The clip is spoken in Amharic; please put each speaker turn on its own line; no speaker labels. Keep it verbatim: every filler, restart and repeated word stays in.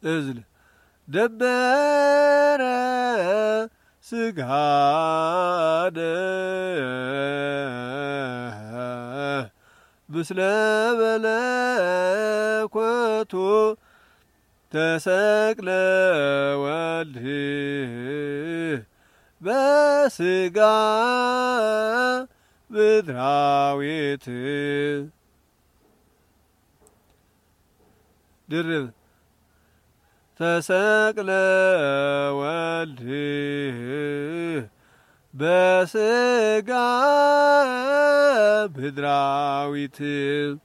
እዝል ደበረ ስጋደ ብስለ መለኮቱ ተሰቅለ ወልድ በስጋ ምድራዊት ድርብ ተሰቅለ ወልድ በስጋ ምድራዊት